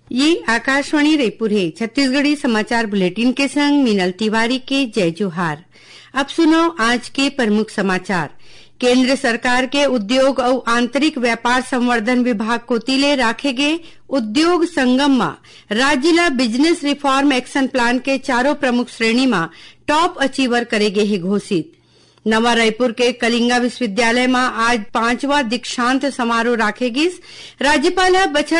ये आकाशवाणी रायपुर है। छत्तीसगढ़ी समाचार बुलेटिन के संग मीनल तिवारी के जय जोहार। अब सुनो आज के प्रमुख समाचार। केंद्र सरकार के उद्योग और आंतरिक व्यापार संवर्धन विभाग कोतीले राखे गए उद्योग संगम में राज्य ला बिजनेस रिफॉर्म एक्शन प्लान के चारों प्रमुख श्रेणी में टॉप अचीवर करे गए है घोषित। नवा रायपुर के कलिंगा विश्वविद्यालय में आज 5वां दीक्षांत समारोह राखे गिस। राज्यपाल बछर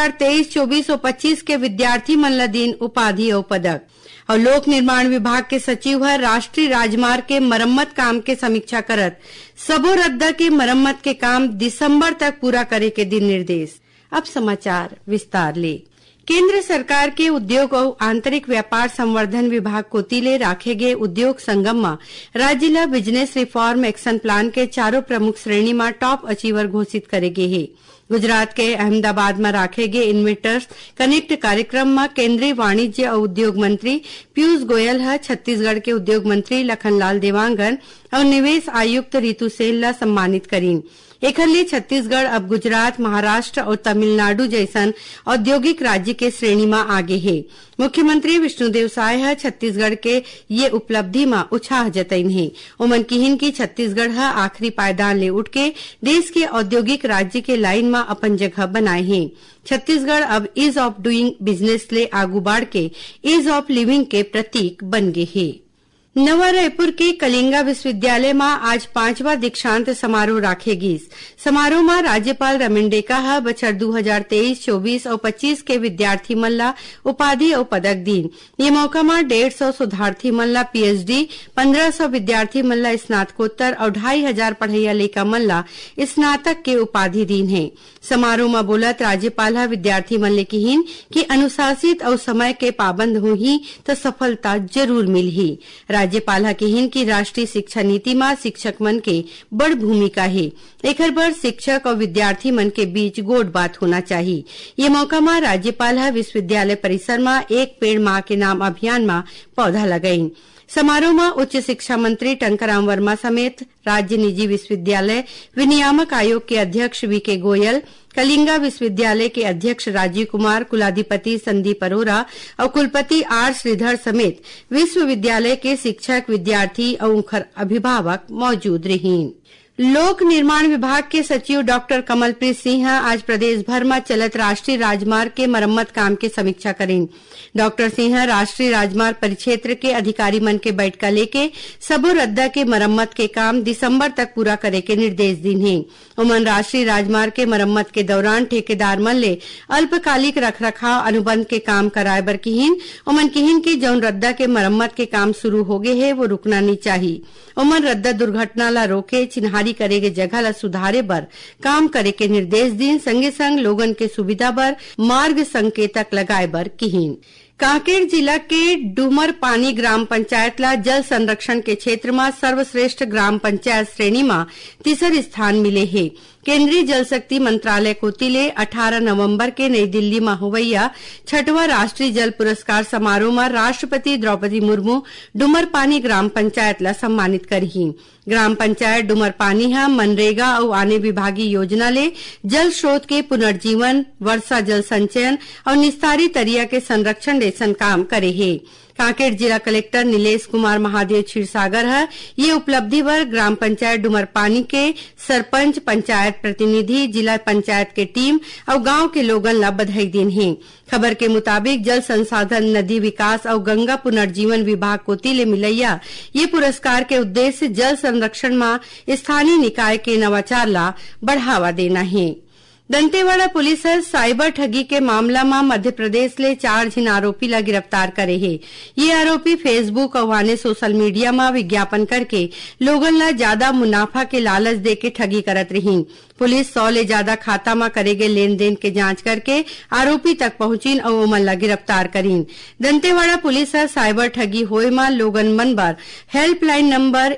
2023-24 और 25 के विद्यार्थी मन ला दिन उपाधि और पदक। और लोक निर्माण विभाग के सचिव राष्ट्रीय राजमार्ग के मरम्मत काम के समीक्षा करत सबो रद्दा के मरम्मत के काम दिसंबर तक पूरा करे के दिन निर्देश। अब समाचार विस्तार ले। केंद्र सरकार के उद्योग और आंतरिक व्यापार संवर्धन विभाग कोतीले राखे गए उद्योग संगम में राज्य ला बिजनेस रिफॉर्म एक्शन प्लान के चारों प्रमुख श्रेणी में टॉप अचीवर घोषित करे गए है। गुजरात के अहमदाबाद में राखे गए इन्वेस्टर्स कनेक्ट कार्यक्रम में केंद्रीय वाणिज्य और उद्योग मंत्री पीयूष गोयल छत्तीसगढ़ के उद्योग मंत्री लखनलाल देवांगन और निवेश आयुक्त रितु सेन ला सम्मानित करीन। एकर लिए छत्तीसगढ़ अब गुजरात, महाराष्ट्र और तमिलनाडु जैसन औद्योगिक राज्य के श्रेणी में आगे है। मुख्यमंत्री विष्णुदेव साय छत्तीसगढ़ के ये उपलब्धि में उत्साह जतईन है। उमन किहिन की छत्तीसगढ़ आखिरी पायदान ले उठ के देश के औद्योगिक राज्य के लाइन में अपन जगह बनाए है। छत्तीसगढ़ अब ईज ऑफ डूइंग बिजनेस ले आगू बढ़ के ईज ऑफ लिविंग के प्रतीक बन गए है। नवा रायपुर के कलिंगा विश्वविद्यालय में आज 5वां दीक्षांत समारोह राखे गिस। समारोह में राज्यपाल रमेन डेका बछर 2023-24 और 25 के विद्यार्थी मन ला उपाधि और पदक दीन। ये मौका में 150 शोधार्थी मन ला पीएचडी, 1500 विद्यार्थी मन ला स्नातकोत्तर और 2500 पढ़ैया लइका मन ला स्नातक के उपाधि दीन है। समारोह में बोलत राज्यपाल विद्यार्थी मन ले कहिन कि अनुशासित और समय के पाबंद होही तो सफलता जरूर मिलही। राज्यपाल कहिन कि राष्ट्रीय शिक्षा नीति में शिक्षक मन के बड़ भूमिका है। एकर बर शिक्षक और विद्यार्थी मन के बीच गोड बात होना चाहिए। ये मौका में राज्यपाल विश्वविद्यालय परिसर में एक पेड़ माँ के नाम अभियान में पौधा लगाईन। समारोह में उच्च शिक्षा मंत्री टंकराम वर्मा समेत राज्य निजी विश्वविद्यालय विनियामक आयोग के अध्यक्ष वीके गोयल, कलिंगा विश्वविद्यालय के अध्यक्ष राजीव कुमार, कुलाधिपति संदीप अरोरा और कुलपति आर श्रीधर समेत विश्वविद्यालय के शिक्षक, विद्यार्थी और उनकर अभिभावक मौजूद रहीन। लोक निर्माण विभाग के सचिव डॉक्टर कमलप्रीत सिंह आज प्रदेश भर में चलत राष्ट्रीय राजमार्ग के मरम्मत काम के समीक्षा करें। डॉक्टर सिंह राष्ट्रीय राजमार्ग परिक्षेत्र के अधिकारी मन के बैठका लेके सबो रद्दा के मरम्मत के काम दिसंबर तक पूरा करे के निर्देश दिन है। उमन राष्ट्रीय राजमार्ग के मरम्मत के दौरान ठेकेदार मन ले अल्पकालिक रखरखाव अनुबंध के काम कराए बर किहिन। उमन किहिन की जौन रद्दा के मरम्मत के काम शुरू हो गए है वो रुकना नहीं चाहिए। उमन रद्दा दुर्घटना ला रोके, चिन्हारी करे के जगह ला सुधारे बर काम करे के निर्देश दिन। संगे संग लोगन के सुविधा बर मार्ग संकेतक लगाए बर किहिन। कांकेर जिला के डूमर पानी ग्राम पंचायत ला जल संरक्षण के क्षेत्र में सर्वश्रेष्ठ ग्राम पंचायत श्रेणी में तीसर स्थान मिले है। केंद्रीय जल शक्ति मंत्रालय कोतीले 18 नवंबर के नई दिल्ली में होवैया 6वां राष्ट्रीय जल पुरस्कार समारोह में राष्ट्रपति द्रौपदी मुर्मू डूमर पानी ग्राम पंचायत ला सम्मानित करही। ग्राम पंचायत डूमर पानी मनरेगा और आने विभागीय योजना ले जल स्रोत के पुनर्जीवन, वर्षा जल संचयन और निस्तारी तरिया के संरक्षण जैसन काम करे है। कांकेर जिला कलेक्टर नीलेश कुमार महादेव क्षीरसागर ये उपलब्धि पर ग्राम पंचायत डूमर पानी के सरपंच, पंचायत प्रतिनिधि, जिला पंचायत के टीम और गांव के लोगन ला बधाई दिन है। खबर के मुताबिक जल संसाधन, नदी विकास और गंगा पुनर्जीवन विभाग कोतीले मिलैया ये पुरस्कार के उद्देश्य जल संरक्षण में स्थानीय निकाय के नवाचार ला बढ़ावा देना है। दंतेवाड़ा पुलिस साइबर ठगी के मामला में मध्य प्रदेश ले 4 झिन आरोपी ला गिरफ्तार करे है। ये आरोपी फेसबुक और वाने सोशल मीडिया में विज्ञापन करके लोगन ला ज्यादा मुनाफा के लालच दे के ठगी करत रही। पुलिस 100 ले ज्यादा खाता में करे गए लेन देन के जांच करके आरोपी तक पहुंचीन और ओमन ला गिरफ्तार करीन। दंतेवाड़ा पुलिस साइबर ठगी होए में लोगन मन बर हेल्पलाइन नंबर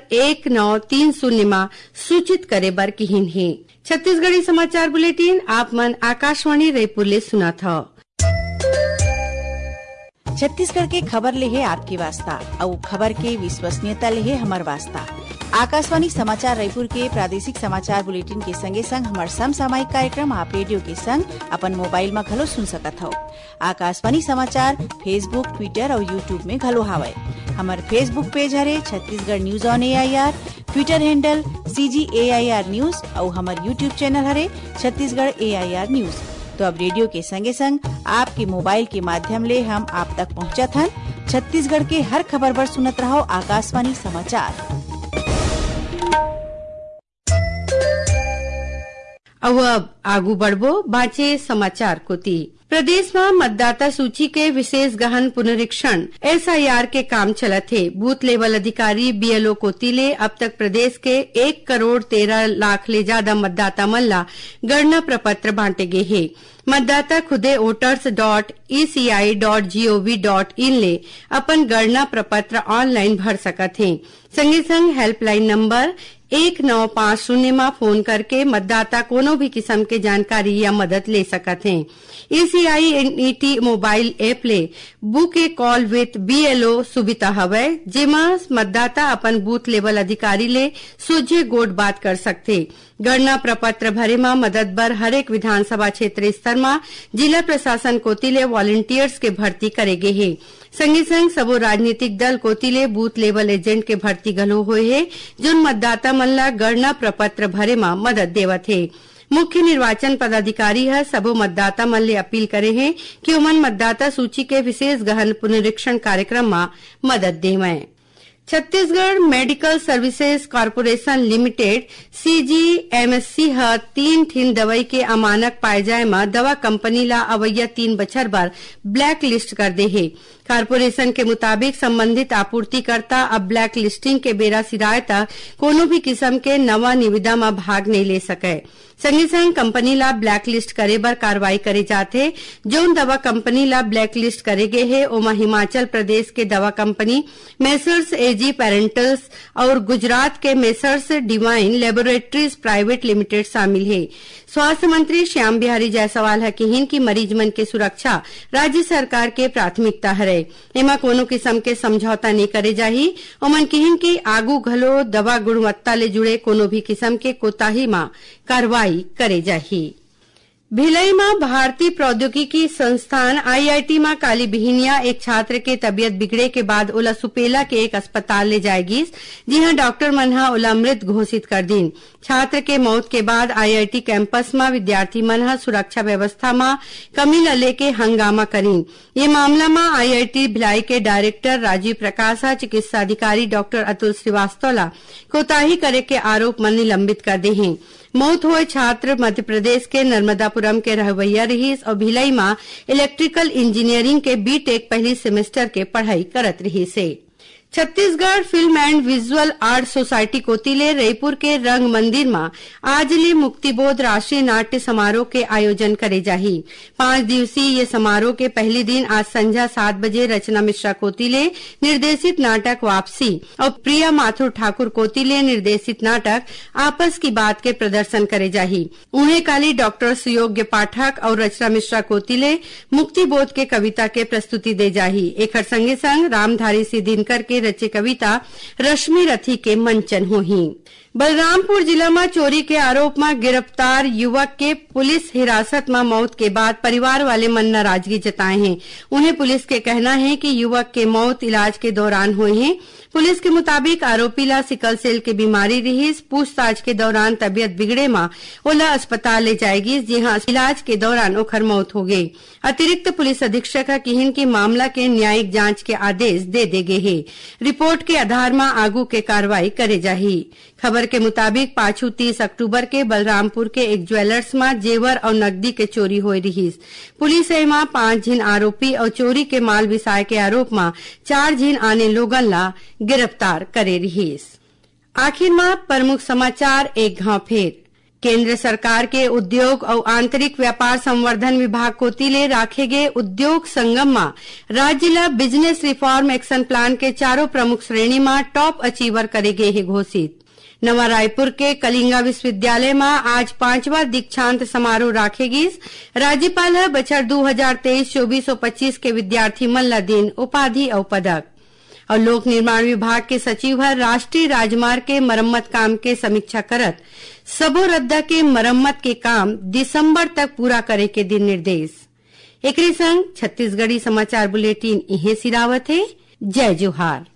1930 में सूचित करे बर किहिन है। छत्तीसगढ़ी समाचार बुलेटिन आप मन आकाशवाणी रायपुर ले सुना था। छत्तीसगढ़ के खबर ले है आपकी वास्ता और खबर के विश्वसनीयता ले है हमार वास्ता। आकाशवाणी समाचार रायपुर के प्रादेशिक समाचार बुलेटिन के संगे संग हमार समसामयिक कार्यक्रम आप रेडियो के संग अपन मोबाइल में घलो सुन सकत हो। आकाशवाणी समाचार फेसबुक, ट्विटर और यूट्यूब में घलो हावय। हमार फेसबुक पेज हरे Chhattisgarh news on AIR, Twitter handle CGAIR news और हमार यूट्यूब चैनल हरे छत्तीसगढ़ AIR न्यूज। तो अब रेडियो के संगे संग आपके मोबाइल के माध्यम ले हम आप तक पहुंचत हन। छत्तीसगढ़ के हर खबर पर सुनत रहो आकाशवाणी समाचार। अब आगू बढ़बो बाँचे समाचार कोती। प्रदेश में मतदाता सूची के विशेष गहन पुनरीक्षण SIR के काम चलत है। बूथ लेवल अधिकारी BLO कोती ले अब तक प्रदेश के 1,13,00,000 ले ज्यादा मतदाता मन ला गणना प्रपत्र बांटे गए है। मतदाता खुदे voters.eci.gov.in ले अपन गणना प्रपत्र ऑनलाइन भर सकत हैं। संगे संग हेल्पलाइन नंबर 1950 में फोन करके मतदाता कोनो भी किस्म के जानकारी या मदद ले सकत हैं। ECI NET मोबाइल ऐप ले book a call with BLO सुविधा हवै, जेमा मतदाता अपन बूथ लेवल अधिकारी ले सोझे गोट बात कर सकथे। गणना प्रपत्र भरे में मदद बर हरेक विधानसभा क्षेत्र स्तर में जिला प्रशासन कोती ले वॉलंटियर्स के भर्ती करे गे हे। संगे संग सबो राजनीतिक दल कोती ले बूथ लेवल एजेंट के भर्ती घलो होए हे, जोन मतदाता मन ला गणना प्रपत्र भरे में मदद देवत हे। मुख्य निर्वाचन पदाधिकारी है सबो मतदाता मन ले अपील करे हैं कि ओमन मतदाता सूची के विशेष गहन पुनरीक्षण कार्यक्रम में मदद देवैं। Chhattisgarh medical services corporation limited CGMSC ह 3 ठिन दवाई के अमानक पाए जाए में दवा कंपनी ला अवैया 3 बछर बार ब्लैक लिस्ट कर दे है। कॉर्पोरेशन के मुताबिक संबंधित आपूर्तिकर्ता अब ब्लैक लिस्टिंग के बेरा सिराय तक कोनो भी किस्म के नवा निविदा में भाग नहीं ले सके। संगे संग कंपनी ला ब्लैक लिस्ट करे बर कार्रवाई करे जाथे। जोन दवा कंपनी ला ब्लैक लिस्ट करे गए है ओमा हिमाचल प्रदेश के दवा कंपनी मेसर्स AG पेरेंटल्स और गुजरात के messrs divine laboratories private limited शामिल है। स्वास्थ्य मंत्री श्याम बिहारी जायसवाल है कहिन की मरीज मन के सुरक्षा राज्य सरकार के प्राथमिकता हरे। एमा कोनो किस्म के समझौता नहीं करे जाही। ओमन कहिन की आगू घलो दवा गुणवत्ता ले जुड़े कोनो भी किस्म के कोताही में कार्रवाई करे जाही। भिलाई में भारतीय प्रौद्योगिकी संस्थान IIT में काली बिहिनिया एक छात्र के तबियत बिगड़े के बाद ओला सुपेला के एक अस्पताल ले जाएगी, जिहां डॉक्टर मनहा ओला मृत घोषित कर दीन। छात्र के मौत के बाद IIT कैंपस में विद्यार्थी मनहा सुरक्षा व्यवस्था में कमी ल लेके हंगामा करीन। ये मामला में IIT भिलाई के डायरेक्टर राजीव प्रकाश, चिकित्सा अधिकारी डॉक्टर अतुल श्रीवास्तव ला कोताही करे के आरोप में निलंबित कर दे हैं। मौत हुए छात्र मध्य प्रदेश के नर्मदापुरम के रहवैया रहीस और भिलाई में इलेक्ट्रिकल इंजीनियरिंग के B.Tech पहली सेमेस्टर के पढ़ाई करत रही से। Chhattisgarh film and visual art society कोतिले रायपुर के रंग मंदिर में आज ले मुक्तिबोध राष्ट्रीय नाट्य समारोह के आयोजन करे जाही। 5 दिवसीय ये समारोह के पहले दिन आज संध्या 7 बजे रचना मिश्रा कोतिले निर्देशित नाटक वापसी और प्रिया माथुर ठाकुर कोतिले निर्देशित नाटक आपस की बात के प्रदर्शन करे जाही। उन्हें काली डॉक्टर सुयोग्य पाठक और रचना मिश्रा कोतिले मुक्तिबोध के कविता के प्रस्तुति दे जाही। एकर संगे संग रामधारी सिंह दिनकर के रचे कविता रश्मि रथी के मंचन होही। बलरामपुर जिला में चोरी के आरोप में गिरफ्तार युवक के पुलिस हिरासत में मौत के बाद परिवार वाले मन नाराजगी जताए हैं। उन्हें पुलिस के कहना है कि युवक के मौत इलाज के दौरान हुई है। पुलिस के मुताबिक आरोपी ला सिकल सेल की बीमारी रही। पूछताछ के दौरान तबियत बिगड़े में ओला अस्पताल ले जाएगी, जहां इलाज के दौरान ओखर मौत हो गई। अतिरिक्त पुलिस अधीक्षक किहिन की मामला के न्यायिक जांच के आदेश दे गए हैं। रिपोर्ट के आधार में आगू के कार्रवाई करे जाही। खबर के मुताबिक पाछू 30 अक्टूबर के बलरामपुर के एक ज्वेलर्स में जेवर और नकदी के चोरी हुई रही। पुलिस एमा 5 जिन आरोपी और चोरी के माल विसाय के आरोप में 4 जिन आने लोगन ला गिरफ्तार करे रही। आखिर में प्रमुख समाचार एक घाव फेर। केंद्र सरकार के उद्योग और आंतरिक व्यापार संवर्धन विभाग कोतिले राखे गए उद्योग संगम में राज्य ला बिजनेस रिफॉर्म एक्शन प्लान के चारों प्रमुख श्रेणी में टॉप अचीवर करे गए है घोषित। नवा रायपुर के कलिंगा विश्वविद्यालय में आज 5वां दीक्षांत समारोह राखेगी। राज्यपाल बछर 2023-24 और 25 के विद्यार्थी मन ला दिन उपाधि और पदक। और लोक निर्माण विभाग के सचिव हर राष्ट्रीय राजमार्ग के मरम्मत काम के समीक्षा करत सबो रद्दा के मरम्मत के काम दिसंबर तक पूरा करे के दिन निर्देश। एकरे संग छत्तीसगढ़ी समाचार बुलेटिन इहे सिरावत है। जय जोहार।